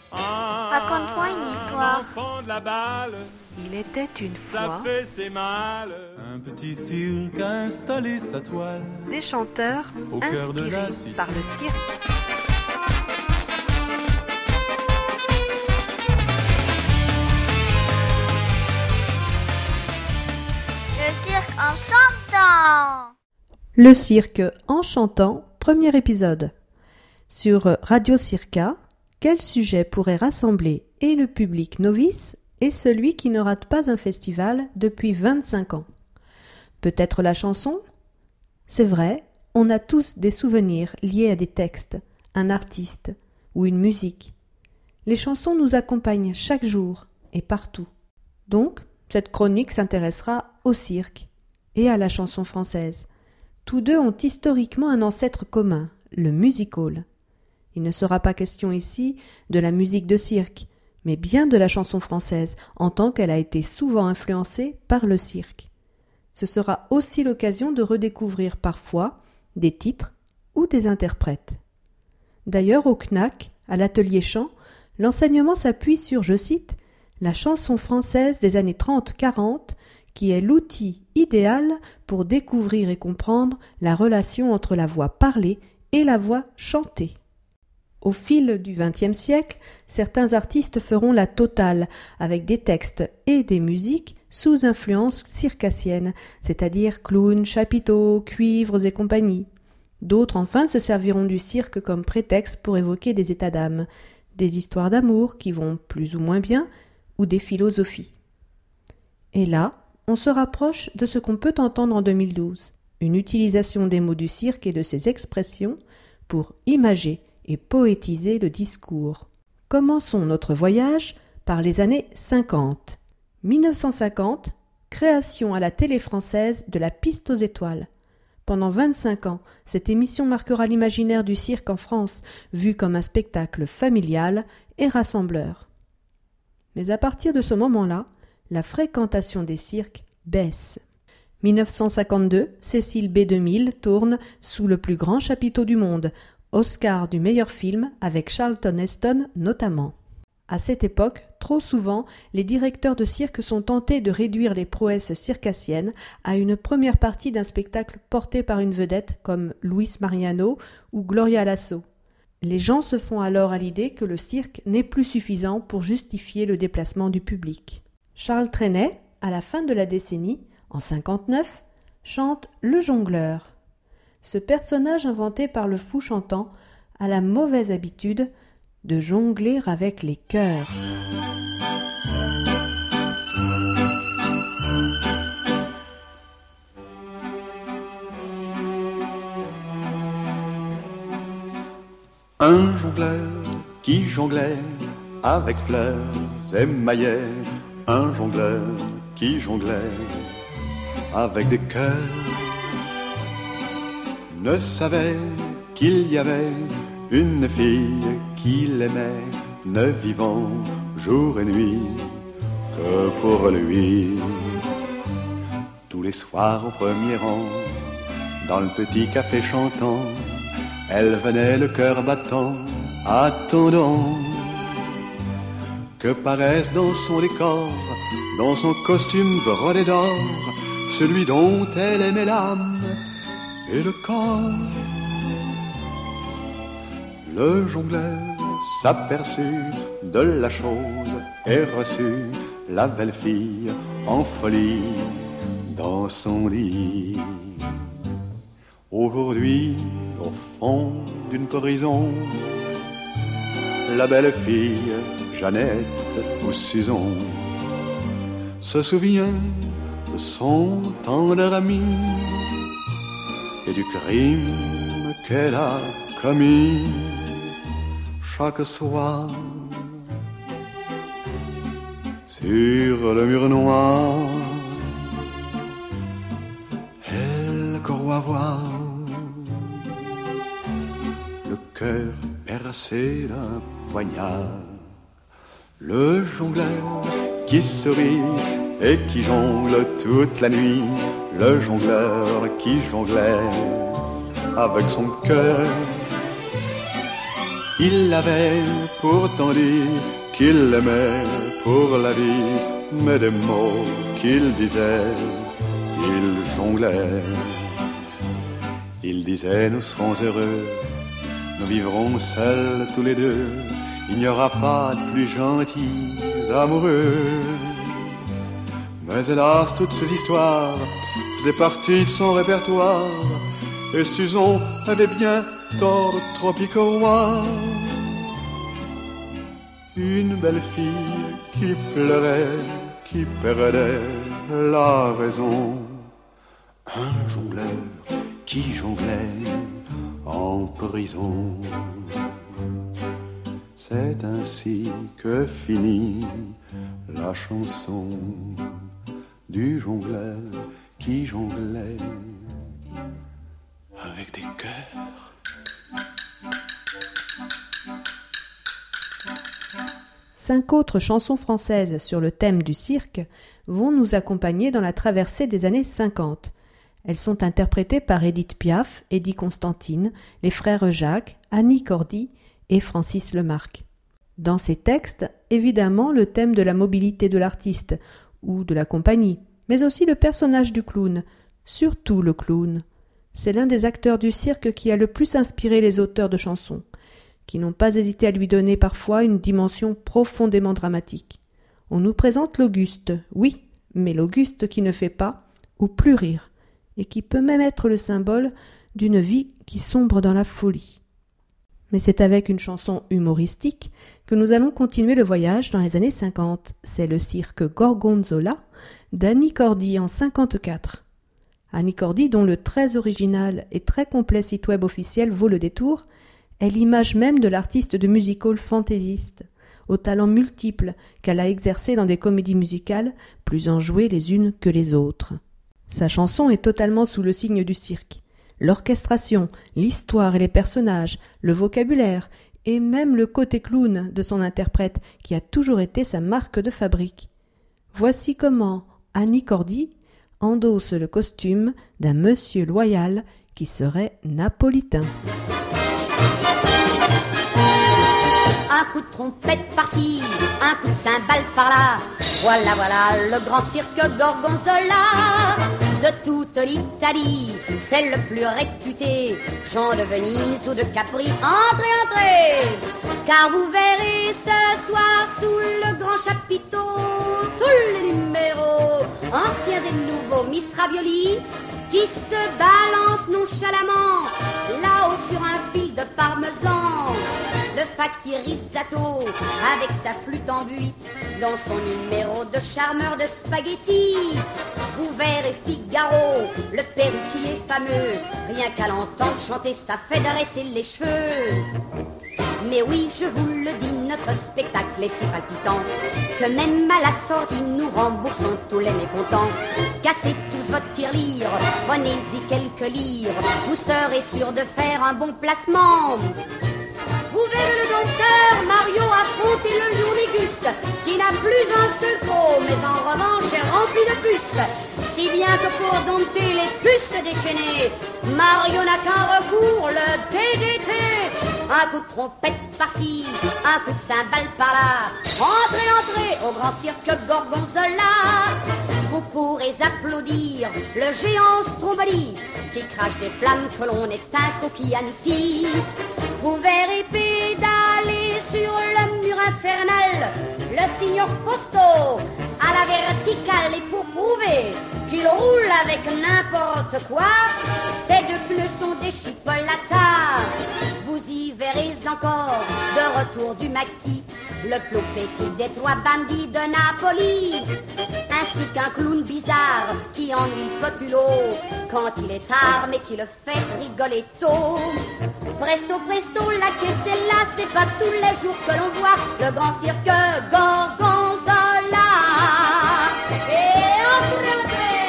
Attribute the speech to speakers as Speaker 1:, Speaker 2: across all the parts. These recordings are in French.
Speaker 1: Raconte-moi une histoire.
Speaker 2: Il était une fois
Speaker 3: un petit cirque a installé sa toile
Speaker 2: des chanteurs
Speaker 3: au cœur de la
Speaker 2: inspirés
Speaker 3: cité.
Speaker 2: par le cirque.
Speaker 1: Le cirque en chantant.
Speaker 2: Le cirque en chantant, premier épisode. Sur Radio Circa, quel sujet pourrait rassembler et le public novice et celui qui ne rate pas un festival depuis 25 ans? Peut-être la chanson? C'est vrai, on a tous des souvenirs liés à des textes, un artiste ou une musique. Les chansons nous accompagnent chaque jour et partout. Donc, cette chronique s'intéressera au cirque et à la chanson française. Tous deux ont historiquement un ancêtre commun, le music-hall. Il ne sera pas question ici de la musique de cirque, mais bien de la chanson française, en tant qu'elle a été souvent influencée par le cirque. Ce sera aussi l'occasion de redécouvrir parfois des titres ou des interprètes. D'ailleurs, au CNAC, à l'atelier chant, l'enseignement s'appuie sur, je cite, la chanson française des années 30-40, qui est l'outil idéal pour découvrir et comprendre la relation entre la voix parlée et la voix chantée. Au fil du XXe siècle, certains artistes feront la totale avec des textes et des musiques sous influence circassienne, c'est-à-dire clowns, chapiteaux, cuivres et compagnie. D'autres enfin se serviront du cirque comme prétexte pour évoquer des états d'âme, des histoires d'amour qui vont plus ou moins bien, ou des philosophies. Et là, on se rapproche de ce qu'on peut entendre en 2012, une utilisation des mots du cirque et de ses expressions pour imager et poétiser le discours. Commençons notre voyage par les années 50. 1950, création à la télé française de la Piste aux étoiles. Pendant 25 ans, cette émission marquera l'imaginaire du cirque en France, vu comme un spectacle familial et rassembleur. Mais à partir de ce moment-là, la fréquentation des cirques baisse. 1952, Cécile B2000 tourne sous le plus grand chapiteau du monde, Oscar du meilleur film avec Charlton Heston notamment. À cette époque, trop souvent, les directeurs de cirque sont tentés de réduire les prouesses circassiennes à une première partie d'un spectacle porté par une vedette comme Luis Mariano ou Gloria Lasso. Les gens se font alors à l'idée que le cirque n'est plus suffisant pour justifier le déplacement du public. Charles Trenet, à la fin de la décennie, en 1959, chante Le Jongleur. Ce personnage inventé par le fou chantant a la mauvaise habitude de jongler avec les cœurs.
Speaker 4: Un jongleur qui jonglait avec fleurs et maillets, un jongleur qui jonglait avec des cœurs, ne savait qu'il y avait une fille qu'il aimait, ne vivant jour et nuit que pour lui. Tous les soirs au premier rang, dans le petit café chantant, elle venait le cœur battant, attendant que paraisse dans son décor, dans son costume brodé d'or, celui dont elle aimait l'âme et le corps. Le jongleur s'aperçut de la chose et reçut la belle fille en folie dans son lit. Aujourd'hui, au fond d'une prison, la belle fille Jeannette ou Susan se souvient de son tendre ami et du crime qu'elle a commis chaque soir. Sur le mur noir, elle croit voir le cœur percé d'un poignard. Le jongleur qui sourit et qui jongle toute la nuit, le jongleur qui jonglait avec son cœur. Il avait pourtant dit qu'il l'aimait pour la vie, mais des mots qu'il disait, il jonglait. Il disait nous serons heureux, nous vivrons seuls tous les deux, il n'y aura pas de plus gentils amoureux. Mais hélas, toutes ces histoires faisaient partie de son répertoire, et Suzon avait bien tort de trop y croire. Une belle fille qui pleurait, qui perdait la raison. Un jongleur qui jonglait en prison. C'est ainsi que finit la chanson du jongleur qui jonglait avec des cœurs.
Speaker 2: Cinq autres chansons françaises sur le thème du cirque vont nous accompagner dans la traversée des années 50. Elles sont interprétées par Édith Piaf, Eddie Constantine, les frères Jacques, Annie Cordy et Francis Lemarque. Dans ces textes, évidemment, le thème de la mobilité de l'artiste ou de la compagnie, mais aussi le personnage du clown, surtout le clown. C'est l'un des acteurs du cirque qui a le plus inspiré les auteurs de chansons, qui n'ont pas hésité à lui donner parfois une dimension profondément dramatique. On nous présente l'Auguste, oui, mais l'Auguste qui ne fait pas ou plus rire, et qui peut même être le symbole d'une vie qui sombre dans la folie. Mais c'est avec une chanson humoristique que nous allons continuer le voyage dans les années 50. C'est le cirque Gorgonzola d'Annie Cordy en 54. Annie Cordy, dont le très original et très complet site web officiel vaut le détour, est l'image même de l'artiste de music-hall fantaisiste, aux talents multiples qu'elle a exercés dans des comédies musicales plus enjouées les unes que les autres. Sa chanson est totalement sous le signe du cirque. L'orchestration, l'histoire et les personnages, le vocabulaire et même le côté clown de son interprète qui a toujours été sa marque de fabrique. Voici comment Annie Cordy endosse le costume d'un monsieur loyal qui serait napolitain.
Speaker 5: Un coup de trompette par-ci, un coup de cymbale par-là. Voilà, voilà, le grand cirque Gorgonzola de toute l'Italie. C'est le plus réputé, Jean de Venise ou de Capri. Entrez, entrez, car vous verrez ce soir sous le grand chapiteau tous les numéros, anciens et nouveaux, Miss Ravioli, qui se balance nonchalamment là-haut sur un fil de parmesan. Le fakir Risato avec sa flûte en buis dans son numéro de charmeur de spaghetti. Vous verrez Figaro, le perruquier fameux, rien qu'à l'entendre chanter ça fait dresser les cheveux. Mais oui, je vous le dis, notre spectacle est si palpitant que même à la sortie nous remboursons tous les mécontents. Cassez tous votre tirelire, prenez-y quelques livres, vous serez sûr de faire un bon placement. Vous verrez le dompteur Mario affronter le lion Négus, qui n'a plus un seul pot, mais en revanche est rempli de puces. Si bien que pour dompter les puces déchaînées, Mario n'a qu'un recours, le DDT. Un coup de trompette par-ci, un coup de cymbale par-là. Entrez, entrez au grand cirque Gorgonzola. Vous pourrez applaudir le géant Stromboli, qui crache des flammes que l'on éteint coquillanti. Vous verrez pédaler sur le mur infernal le signor Fausto à la verticale, et pour prouver qu'il roule avec n'importe quoi, ses deux pneus sont des chipolatas. Vous y verrez encore de retour du maquis le plus petit des trois bandits de Napoli, ainsi qu'un clown bizarre qui ennuie Populo quand il est tard mais qui le fait rigoler tôt. Presto, presto, la caisse est là, c'est pas tous les jours que l'on voit le grand cirque Gorgonzola. Et entrez,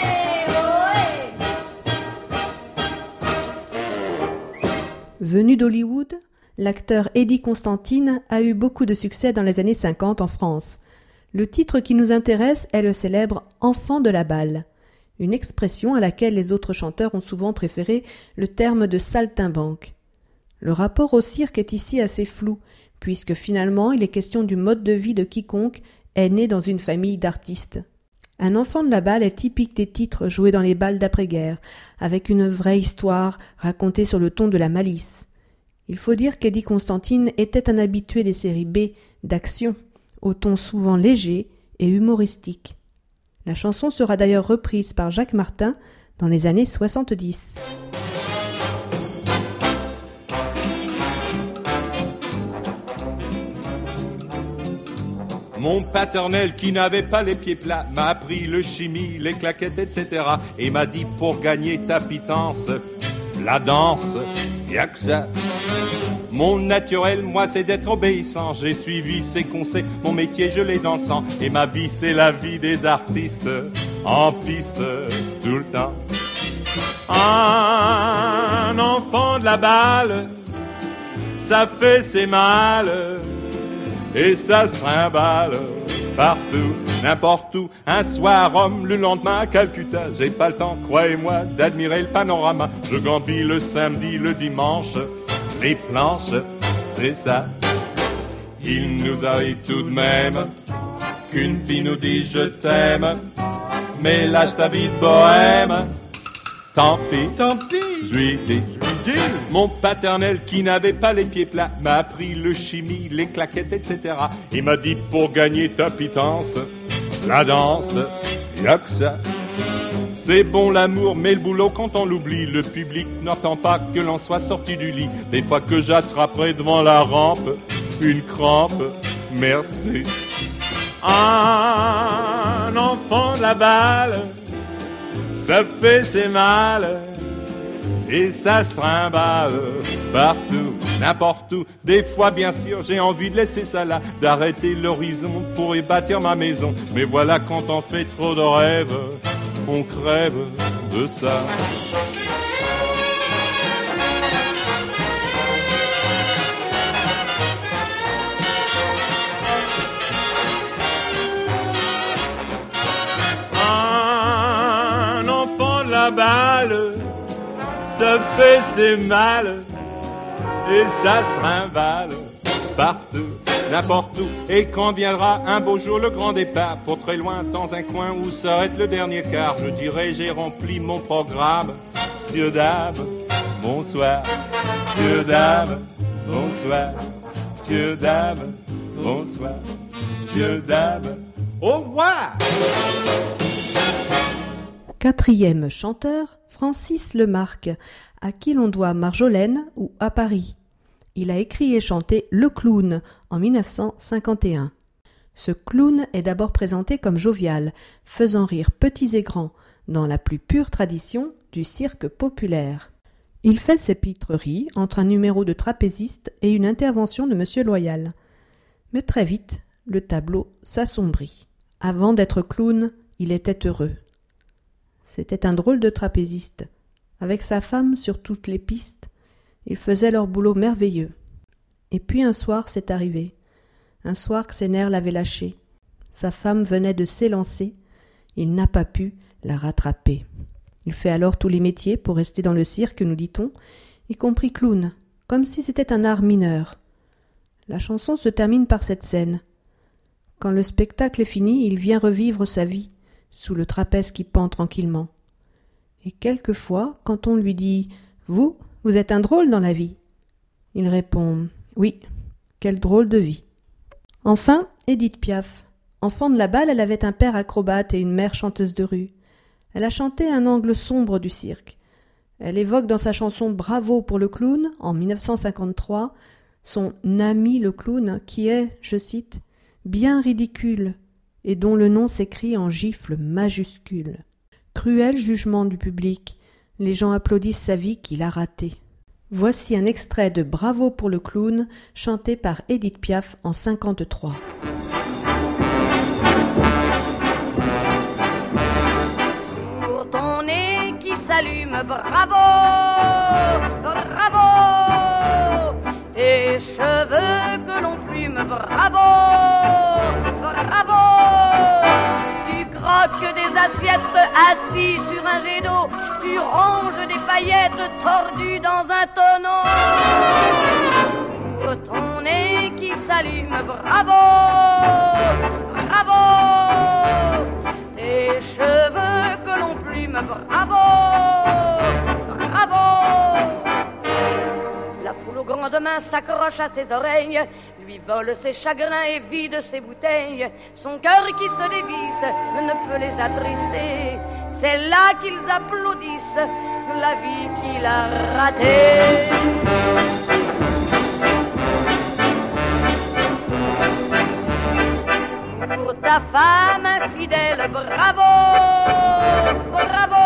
Speaker 5: entrez,
Speaker 2: Venu d'Hollywood, l'acteur Eddie Constantine a eu beaucoup de succès dans les années 50 en France. Le titre qui nous intéresse est le célèbre « Enfant de la balle », une expression à laquelle les autres chanteurs ont souvent préféré le terme de saltimbanque. Le rapport au cirque est ici assez flou, puisque finalement il est question du mode de vie de quiconque est né dans une famille d'artistes. Un enfant de la balle est typique des titres joués dans les balles d'après-guerre, avec une vraie histoire racontée sur le ton de la malice. Il faut dire qu'Eddie Constantine était un habitué des séries B d'action, au ton souvent léger et humoristique. La chanson sera d'ailleurs reprise par Jacques Martin dans les années 70.
Speaker 3: Mon paternel qui n'avait pas les pieds plats m'a appris le chimie, les claquettes, etc. Et m'a dit pour gagner ta pitance, la danse, y'a que ça. Mon naturel, moi, c'est d'être obéissant. J'ai suivi ses conseils, mon métier, je l'ai dans le sang. Et ma vie, c'est la vie des artistes, en piste, tout le temps. Un enfant de la balle, ça fait ses mal. Et ça se trimballe partout, n'importe où. Un soir à Rome, le lendemain à Calcutta. J'ai pas le temps, croyez-moi, d'admirer le panorama. Je gambille le samedi, le dimanche, les planches, c'est ça. Il nous arrive tout de même qu'une fille nous dit je t'aime, mais lâche ta vie de bohème. Tant pis, je lui dis. Mon paternel qui n'avait pas les pieds plats m'a appris le chimie, les claquettes, etc. Il m'a dit pour gagner ta pitance, la danse, y'a que ça. C'est bon l'amour, mais le boulot quand on l'oublie, le public n'entend pas que l'on soit sorti du lit. Des fois que j'attraperai devant la rampe une crampe, merci. Un enfant de la balle, ça fait ses mal. Et ça se trimballe partout, n'importe où. Des fois, bien sûr, j'ai envie de laisser ça là, d'arrêter l'horizon pour y bâtir ma maison. Mais voilà, quand on fait trop de rêves, on crève de ça. Un enfant de la balle, ça fait ses mal, et ça se trimballe partout, n'importe où. Et quand viendra un beau jour le grand départ, pour très loin dans un coin où s'arrête le dernier quart, je dirai j'ai rempli mon programme. Sieur dame, bonsoir. Sieur dame, bonsoir. Sieur dame, bonsoir. Sieur dame, au revoir.
Speaker 2: Quatrième chanteur, Francis Lemarque, à qui l'on doit Marjolaine ou À Paris. Il a écrit et chanté Le Clown en 1951. Ce clown est d'abord présenté comme jovial, faisant rire petits et grands, dans la plus pure tradition du cirque populaire. Il fait ses pitreries entre un numéro de trapéziste et une intervention de Monsieur Loyal. Mais très vite, le tableau s'assombrit. Avant d'être clown, il était heureux. C'était un drôle de trapéziste. Avec sa femme sur toutes les pistes, ils faisaient leur boulot merveilleux. Et puis un soir, c'est arrivé. Un soir que ses nerfs l'avaient lâché. Sa femme venait de s'élancer. Il n'a pas pu la rattraper. Il fait alors tous les métiers pour rester dans le cirque, nous dit-on, y compris clown, comme si c'était un art mineur. La chanson se termine par cette scène. Quand le spectacle est fini, il vient revivre sa vie, sous le trapèze qui pend tranquillement. Et quelquefois, quand on lui dit « Vous êtes un drôle dans la vie », il répond « Oui, quelle drôle de vie ». Enfin, Édith Piaf. Enfant de la balle, elle avait un père acrobate et une mère chanteuse de rue. Elle a chanté un angle sombre du cirque. Elle évoque dans sa chanson « Bravo pour le clown » en 1953 son ami le clown qui est, je cite, « bien ridicule » et dont le nom s'écrit en gifle majuscule. Cruel jugement du public, les gens applaudissent sa vie qu'il a ratée. Voici un extrait de Bravo pour le clown, chanté par Édith Piaf en 1953.
Speaker 6: Pour ton nez qui s'allume, bravo, bravo. Tes cheveux que l'on plume, bravo, bravo. Tu croques des assiettes assis sur un jet d'eau. Tu tu ranges des paillettes tordues dans un tonneau. Pour ton nez qui s'allume, bravo, bravo. Tes cheveux que l'on plume, bravo, bravo. La foule aux grandes mains s'accroche à ses oreilles, lui vole ses chagrins et vide ses bouteilles. Son cœur qui se dévisse ne peut les attrister. C'est là qu'ils applaudissent la vie qu'il a ratée. Pour ta femme infidèle, bravo, bravo.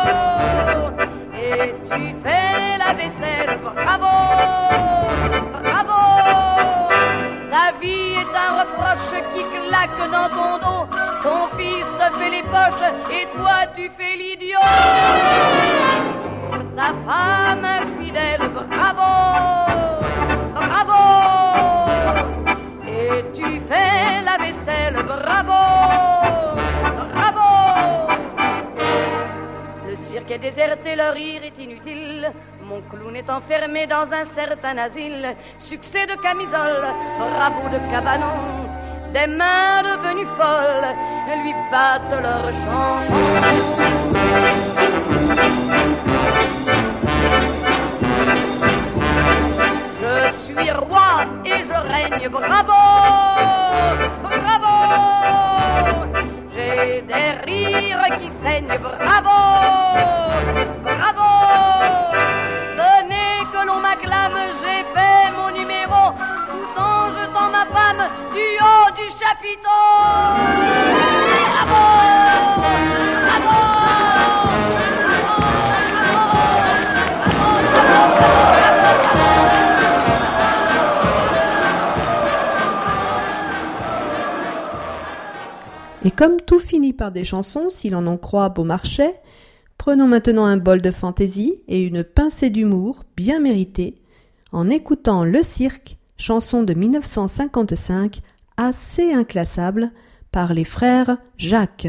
Speaker 6: Et tu fais la vaisselle, bravo, bravo. Ta vie est un reproche qui claque dans ton dos. Ton fils te fait les poches et toi tu fais l'idiot. Pour ta femme infidèle, bravo, bravo. Et tu fais la vaisselle, bravo, bravo. Le cirque est déserté, le rire est inutile. Mon clown est enfermé dans un certain asile. Succès de camisole, bravo de cabanon. Des mains devenues folles lui battent leurs chansons. Je suis roi et je règne, bravo, bravo. J'ai des rires qui saignent, bravo, bravo. Venez que l'on m'acclame, j'ai fait mon numéro, tout en jetant ma femme du haut du chapiteau. Bravo, bravo,
Speaker 2: Et comme tout finit par des chansons, si l'on en croit Beaumarchais, prenons maintenant un bol de fantaisie et une pincée d'humour bien méritée en écoutant Le Cirque, chanson de 1955, assez inclassable, par les frères Jacques.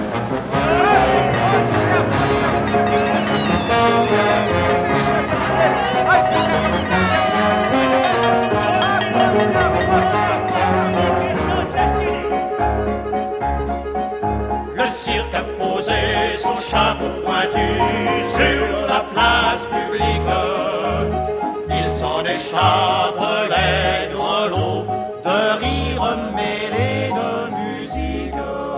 Speaker 7: Le cirque a posé son chapeau pointu sur la place publique. Il s'en échappe les grelots de rire mêlés de musique.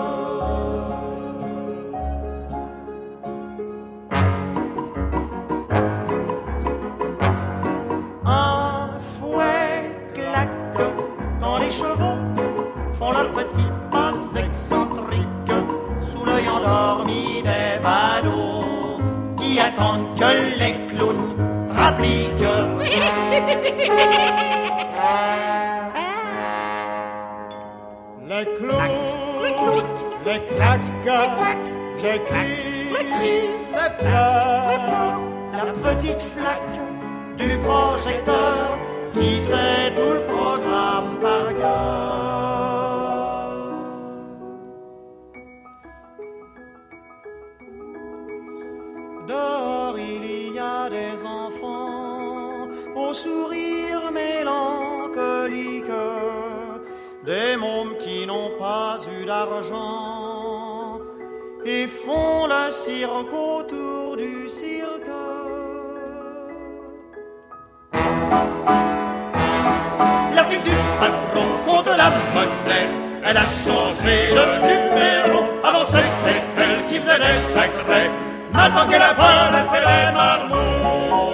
Speaker 7: Un fouet claque quand les chevaux font leurs petits pas excentriques sous l'œil endormi des badauds qui attendent que les clowns rappliquent.
Speaker 3: Les clowns, les claques, les cris, les pleurs,
Speaker 7: la petite flaque du projecteur qui sait tout le programme par cœur. Dehors il y a des enfants au sourire mélancolique, des mômes qui n'ont pas eu d'argent et font le cirque autour du cirque. La fille du patron compte la monnaie, elle a changé de numéro. Avant c'était elle qui faisait les sacrés, maintenant qu'elle a peur, elle fait les marmots.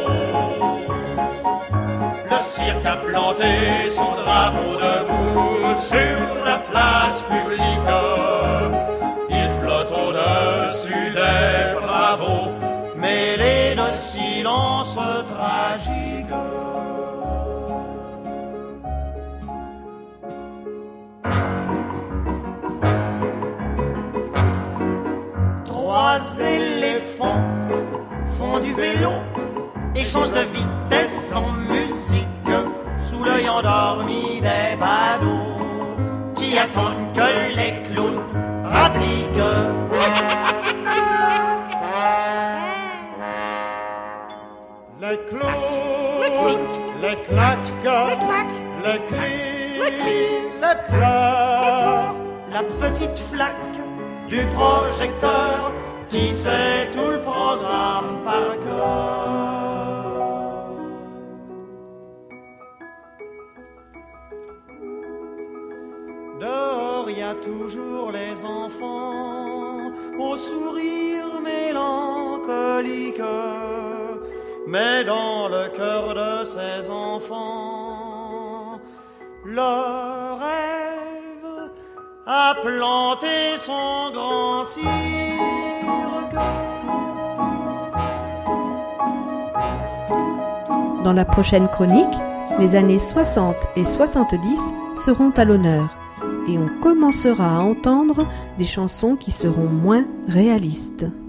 Speaker 7: Le cirque a planté son drapeau debout sur la place publique. Il flotte au-dessus des bravos, mêlés de silence tragique. Trois éléphants font du vélo et changent de vitesse en musique sous l'œil endormi des badauds qui attendent que les clowns rappliquent. les clous, les clinques, les claques, les cris, les pleurs, la petite flaque du projecteur qui sait tout le programme par cœur. Dehors, y a toujours les enfants au sourire mélancolique, mais dans le cœur de ces enfants, le rêve a planté son grand cirque.
Speaker 2: Dans la prochaine chronique, les années 60 et 70 seront à l'honneur et on commencera à entendre des chansons qui seront moins réalistes.